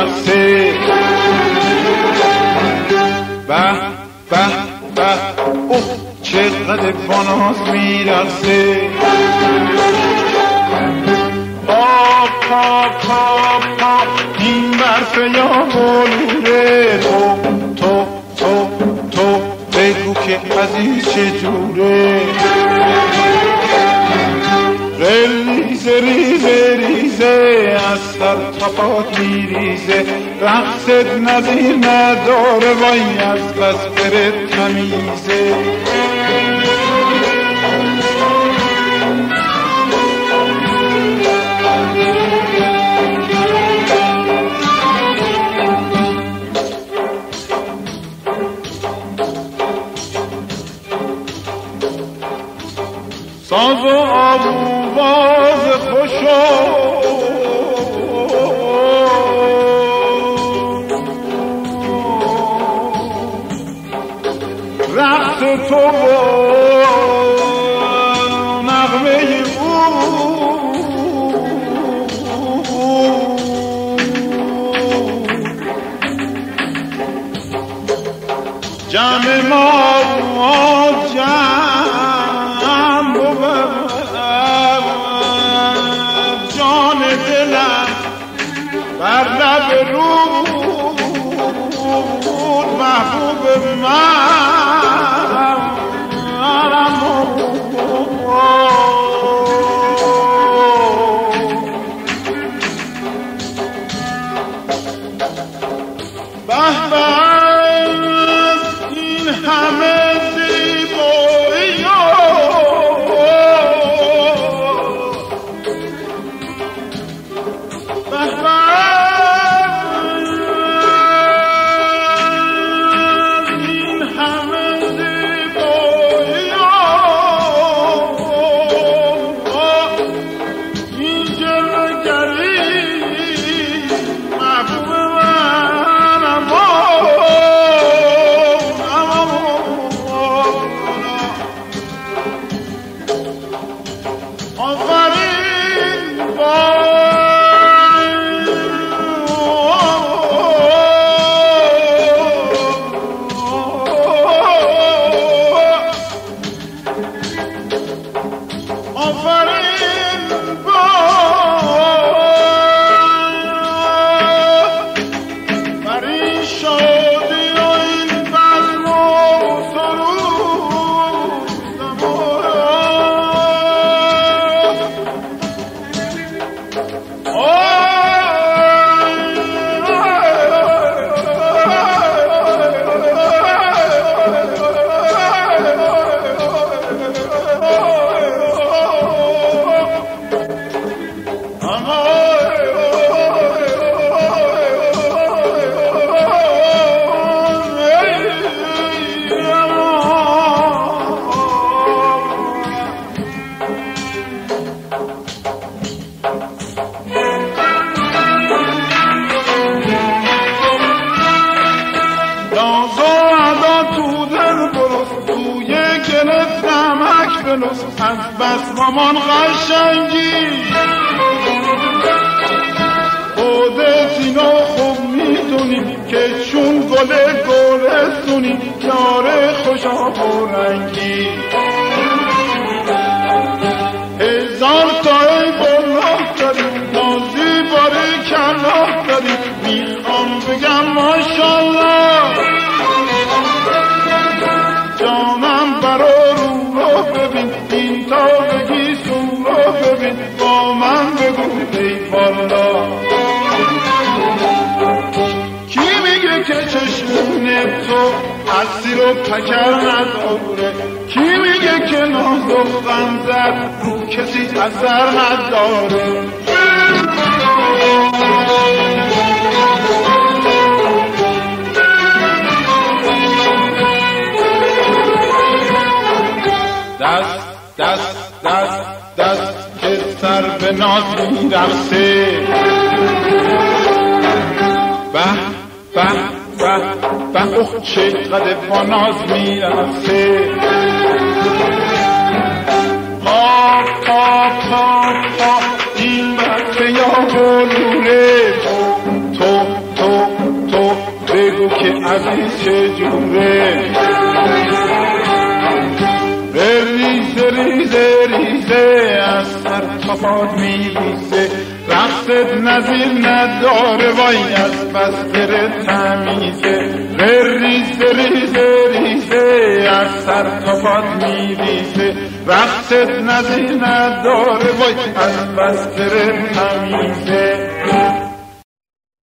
میرسه به به به اوه چقدر باناز میرسه پاپ پاپ پاپ پاپ این برفه یا بلوره تو بگو که از این چجوره ریزه ریزه ریزه از سر تا پات میریزه رقصت نظیر نداره وای از بس برت تمیزه ساز و آواز خوشو رقص تو و نغمه او جمع ما جمع جان دلم بر لب رود محبوب من به به این همه زیبایی از بس مامان قشنگی خودت اینو خوب میدونی که چون گل گلستونی یار خوشا و رنگی هزار تا ای بلاه داری نازی باره کلاه داری میخوام بگم ماشالله جانم برا رو ببین این تا بگی سون رو ببین با من بگو ای والا کی میگه که چشمون تو اسیر و پکر نداره کی میگه که نازو غمزد رو کسی اثر نداره دست دست دست دست که سر به ناز میرقصه به به به به اخ چقدر با ناز میرقصه پاپ پاپ پاپ پاپ این بچه یا بلوره تو بگو که عزیز چجوره ریزه ریزه ریزه از سر تا پات میریزه رقصت نظیر نداره وای از بس دل تمیزه ریزه ریزه ریزه از سر تا پات میریزه رقصت نظیر نداره وای از بس دل تمیزه